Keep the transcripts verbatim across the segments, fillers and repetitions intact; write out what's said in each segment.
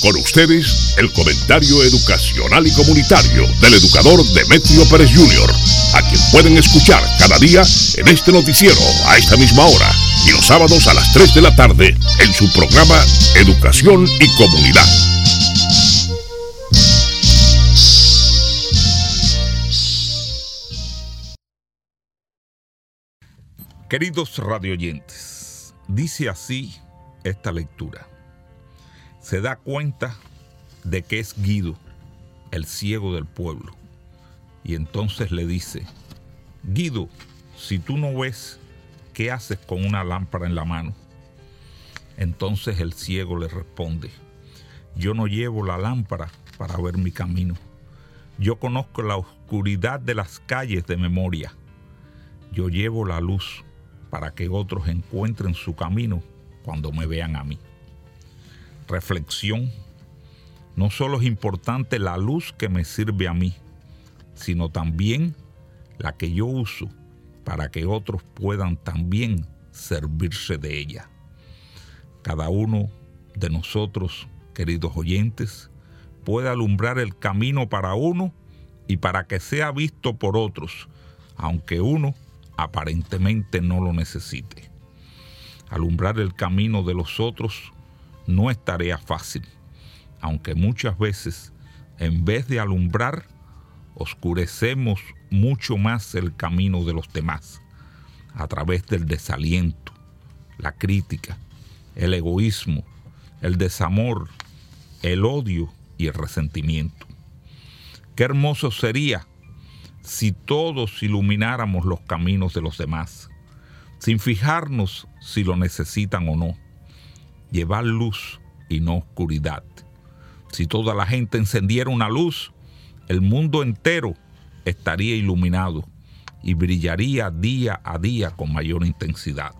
Con ustedes, el comentario educacional y comunitario del educador Demetrio Pérez junior, a quien pueden escuchar cada día en este noticiero a esta misma hora y los sábados a las tres de la tarde en su programa Educación y Comunidad. Queridos radioyentes, dice así esta lectura. Se da cuenta de que es Guido, el ciego del pueblo, y entonces le dice: Guido, si tú no ves, ¿qué haces con una lámpara en la mano? Entonces el ciego le responde: yo no llevo la lámpara para ver mi camino. Yo conozco la oscuridad de las calles de memoria. Yo llevo la luz para que otros encuentren su camino cuando me vean a mí. Reflexión: no solo es importante la luz que me sirve a mí, sino también la que yo uso para que otros puedan también servirse de ella. Cada uno de nosotros, queridos oyentes, puede alumbrar el camino para uno y para que sea visto por otros, aunque uno aparentemente no lo necesite. Alumbrar el camino de los otros no es tarea fácil, aunque muchas veces, en vez de alumbrar, oscurecemos mucho más el camino de los demás, a través del desaliento, la crítica, el egoísmo, el desamor, el odio y el resentimiento. Qué hermoso sería si todos ilumináramos los caminos de los demás, sin fijarnos si lo necesitan o no. Llevar luz y no oscuridad. Si toda la gente encendiera una luz, el mundo entero estaría iluminado y brillaría día a día con mayor intensidad.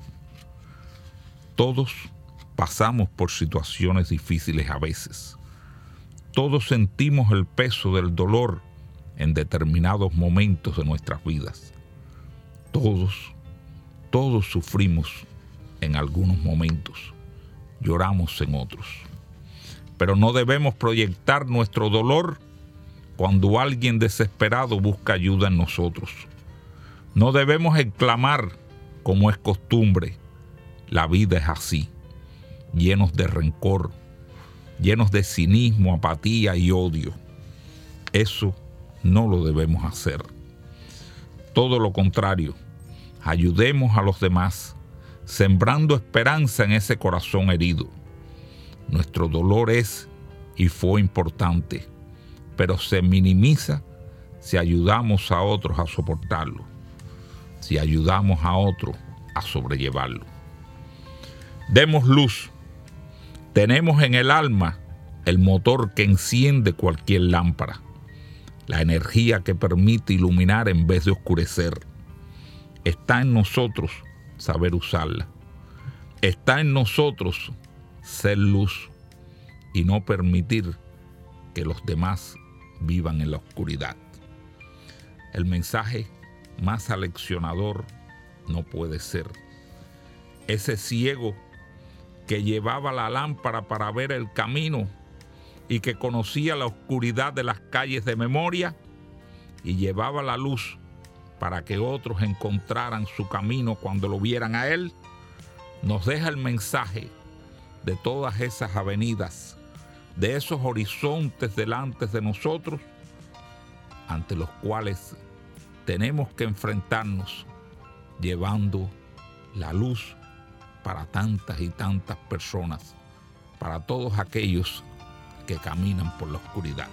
Todos pasamos por situaciones difíciles a veces. Todos sentimos el peso del dolor en determinados momentos de nuestras vidas. Todos, todos sufrimos en algunos momentos, lloramos en otros. Pero no debemos proyectar nuestro dolor cuando alguien desesperado busca ayuda en nosotros. No debemos exclamar, como es costumbre: la vida es así, llenos de rencor, llenos de cinismo, apatía y odio. Eso no lo debemos hacer. Todo lo contrario, ayudemos a los demás, sembrando esperanza en ese corazón herido. Nuestro dolor es y fue importante, pero se minimiza si ayudamos a otros a soportarlo, si ayudamos a otros a sobrellevarlo. Demos luz. Tenemos en el alma el motor que enciende cualquier lámpara, la energía que permite iluminar en vez de oscurecer. Está en nosotros saber usarla. Está en nosotros ser luz y no permitir que los demás vivan en la oscuridad. El mensaje más aleccionador no puede ser. Ese ciego que llevaba la lámpara para ver el camino y que conocía la oscuridad de las calles de memoria y llevaba la luz para que otros encontraran su camino cuando lo vieran a él, nos deja el mensaje de todas esas avenidas, de esos horizontes delante de nosotros, ante los cuales tenemos que enfrentarnos llevando la luz para tantas y tantas personas, para todos aquellos que caminan por la oscuridad.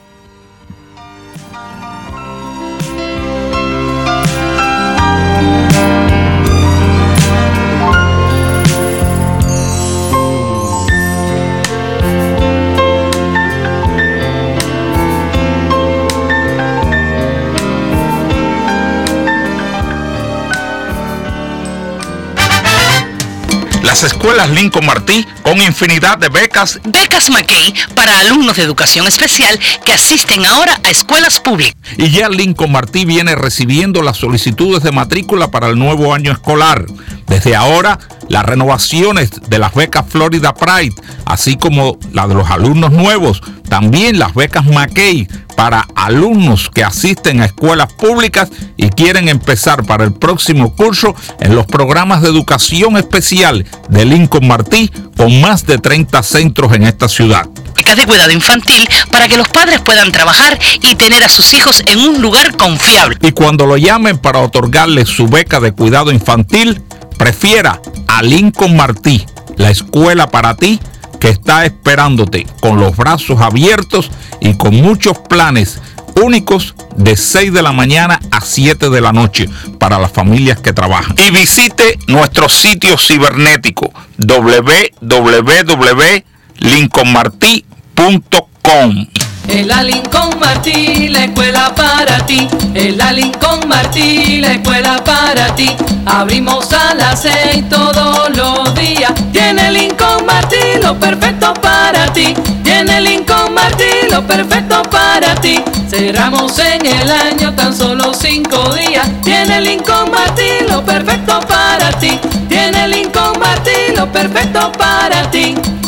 Las escuelas Lincoln Martí con infinidad de becas. Becas McKay para alumnos de educación especial que asisten ahora a escuelas públicas. Y ya Lincoln Martí viene recibiendo las solicitudes de matrícula para el nuevo año escolar. Desde ahora, las renovaciones de las becas Florida Pride, así como la de los alumnos nuevos, también las becas McKay para alumnos que asisten a escuelas públicas y quieren empezar para el próximo curso en los programas de educación especial de Lincoln Martí, con más de treinta centros en esta ciudad. Becas de cuidado infantil para que los padres puedan trabajar y tener a sus hijos en un lugar confiable. Y cuando lo llamen para otorgarle su beca de cuidado infantil, prefiera a Lincoln Martí, la escuela para ti, que está esperándote con los brazos abiertos y con muchos planes únicos de seis de la mañana a siete de la noche para las familias que trabajan. Y visite nuestro sitio cibernético doble u doble u doble u punto lincoln martí punto com. En la Lincoln Martí, la escuela para ti. En la Lincoln Martí, la escuela para ti. Abrimos a las seis todos los días. Tiene Lincoln Martí lo perfecto para ti. Tiene Lincoln Martí lo perfecto para ti. Cerramos en el año tan solo cinco días. Tiene Lincoln Martí lo perfecto para ti. Tiene Lincoln Martí lo perfecto para ti.